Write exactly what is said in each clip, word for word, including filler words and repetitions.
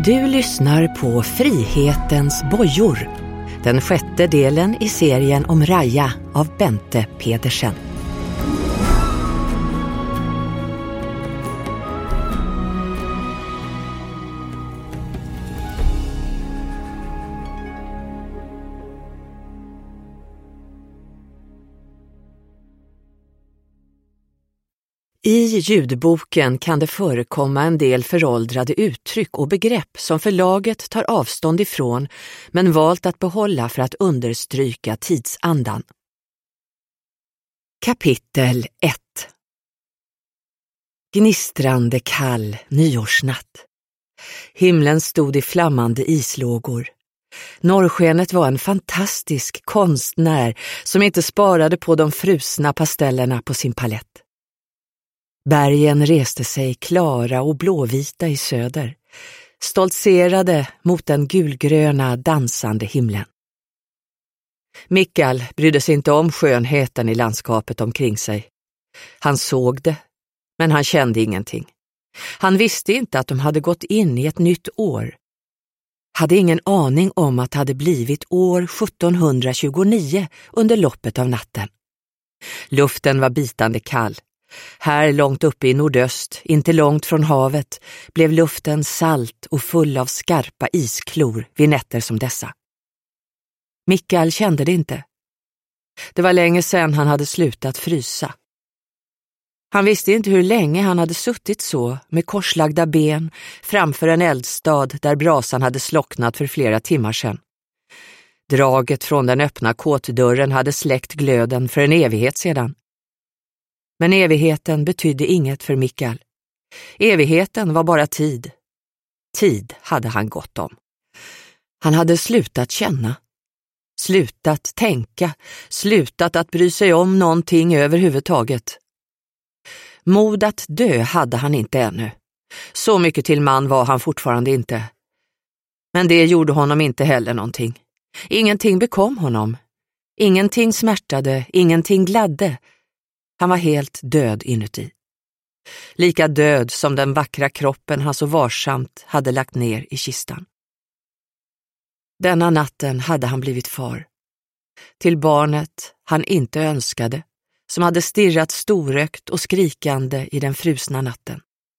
Du lyssnar på Frihetens bojor, den sjätte delen i serien om Raja av Bente Pedersen. I ljudboken kan det förekomma en del föråldrade uttryck och begrepp som förlaget tar avstånd ifrån men valt att behålla för att understryka tidsandan. Kapitel ett. Gnistrande kall nyårsnatt. Himlen stod i flammande islågor. Norrskenet var en fantastisk konstnär som inte sparade på de frusna pastellerna på sin palett. Bergen reste sig klara och blåvita i söder, stoltserade mot den gulgröna dansande himlen. Mikael brydde sig inte om skönheten i landskapet omkring sig. Han såg det, men han kände ingenting. Han visste inte att de hade gått in i ett nytt år. Hade ingen aning om att det hade blivit år sjuttonhundratjugonio under loppet av natten. Luften var bitande kall. Här långt uppe i nordöst, inte långt från havet, blev luften salt och full av skarpa isklor vid nätter som dessa. Mikael kände det inte. Det var länge sedan han hade slutat frysa. Han visste inte hur länge han hade suttit så med korslagda ben framför en eldstad där brasan hade slocknat för flera timmar sedan. Draget från den öppna kåtdörren hade släckt glöden för en evighet sedan. Men evigheten betydde inget för Mikael. Evigheten var bara tid. Tid hade han gott om. Han hade slutat känna. Slutat tänka. Slutat att bry sig om någonting överhuvudtaget. Mod att dö hade han inte ännu. Så mycket till man var han fortfarande inte. Men det gjorde honom inte heller någonting. Ingenting bekom honom. Ingenting smärtade, ingenting gladde. Han var helt död inuti. Lika död som den vackra kroppen han så varsamt hade lagt ner i kistan. Denna natten hade han blivit far. Till barnet han inte önskade, som hade stirrat storögt och skrikande i den frusna natten.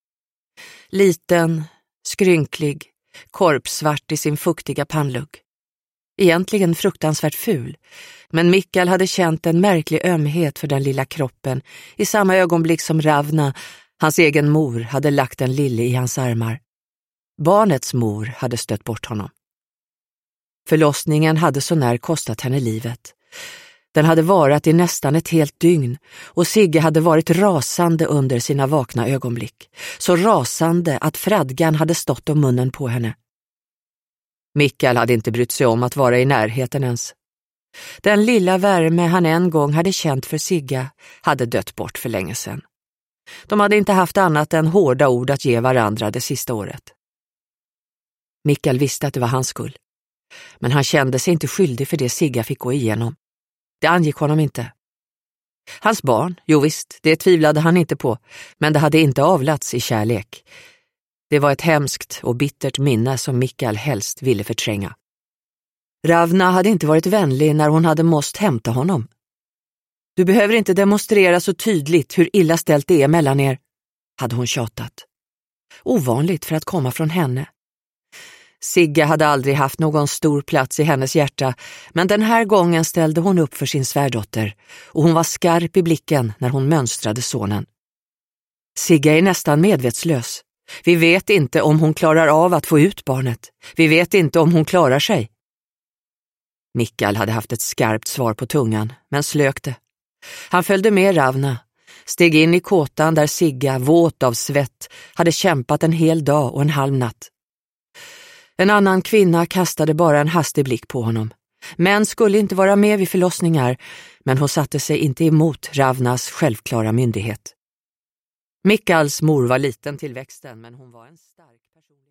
Liten, skrynklig, korpsvart i sin fuktiga pannlugg. Egentligen fruktansvärt ful, men Mikael hade känt en märklig ömhet för den lilla kroppen i samma ögonblick som Ravna, hans egen mor, hade lagt en lille i hans armar. Barnets mor hade stött bort honom. Förlossningen hade så när kostat henne livet. Den hade varat i nästan ett helt dygn och Sigge hade varit rasande under sina vakna ögonblick. Så rasande att fradgan hade stått om munnen på henne. Mikael hade inte brytt sig om att vara i närheten ens. Den lilla värme han en gång hade känt för Sigga hade dött bort för länge sedan. De hade inte haft annat än hårda ord att ge varandra det sista året. Mikael visste att det var hans skull. Men han kände sig inte skyldig för det Sigga fick gå igenom. Det angick honom inte. Hans barn, jo visst, det tvivlade han inte på, men det hade inte avlats i kärlek. Det var ett hemskt och bittert minne som Mikael helst ville förtränga. Ravna hade inte varit vänlig när hon hade måste hämta honom. Du behöver inte demonstrera så tydligt hur illa ställt det är mellan er, hade hon tjatat. Ovanligt för att komma från henne. Sigga hade aldrig haft någon stor plats i hennes hjärta, men den här gången ställde hon upp för sin svärdotter och hon var skarp i blicken när hon mönstrade sonen. Sigga är nästan medvetslös. Vi vet inte om hon klarar av att få ut barnet. Vi vet inte om hon klarar sig. Mikael hade haft ett skarpt svar på tungan, men slökte. Han följde med Ravna, steg in i kåtan där Sigga, våt av svett, hade kämpat en hel dag och en halv natt. En annan kvinna kastade bara en hastig blick på honom. Män skulle inte vara med vid förlossningar, men hon satte sig inte emot Ravnas självklara myndighet. Mikaels mor var liten till växten, men hon var en stark person.